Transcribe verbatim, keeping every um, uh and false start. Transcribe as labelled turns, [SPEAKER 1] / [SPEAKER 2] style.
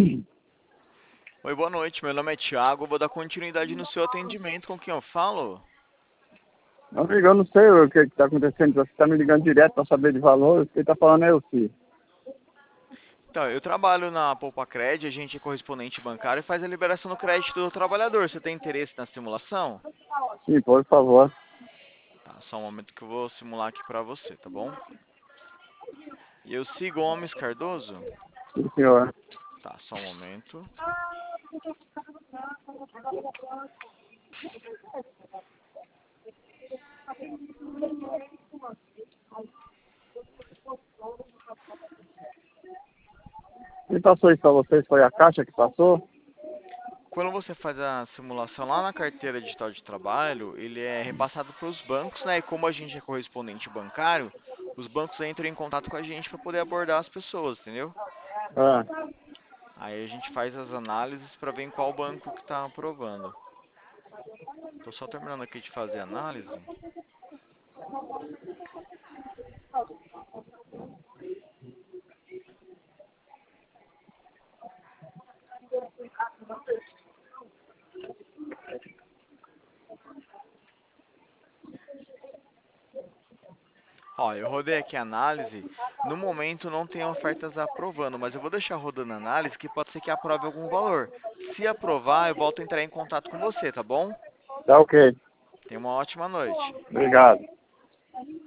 [SPEAKER 1] Oi, boa noite. Meu nome é Thiago. Vou dar continuidade no seu atendimento. Com quem eu falo?
[SPEAKER 2] Meu amigo, eu não sei o que está acontecendo. Você está me ligando direto para saber de valor. Quem está falando é o Ci.
[SPEAKER 1] Então, eu trabalho na Poupa Cred, a gente é correspondente bancário e faz a liberação do crédito do trabalhador. Você tem interesse na simulação?
[SPEAKER 2] Sim, por favor.
[SPEAKER 1] Tá, só um momento que eu vou simular aqui pra você, tá bom? E eu sigo Gomes Cardoso?
[SPEAKER 2] Sim, senhor.
[SPEAKER 1] Tá, só um momento.
[SPEAKER 2] Quem passou isso para vocês foi a Caixa que passou?
[SPEAKER 1] Quando você faz a simulação lá na carteira digital de trabalho, ele é repassado para os bancos, né? E como a gente é correspondente bancário, os bancos entram em contato com a gente para poder abordar as pessoas, entendeu?
[SPEAKER 2] Ah,
[SPEAKER 1] Aí a gente faz as análises para ver em qual banco que está aprovando. Tô só terminando aqui de fazer a análise. Ó, eu rodei aqui a análise. No momento não tem ofertas aprovando, mas eu vou deixar rodando a análise que pode ser que aprove algum valor. Se aprovar, eu volto a entrar em contato com você, tá bom?
[SPEAKER 2] tá ok.
[SPEAKER 1] Tenha uma ótima noite.
[SPEAKER 2] Obrigado.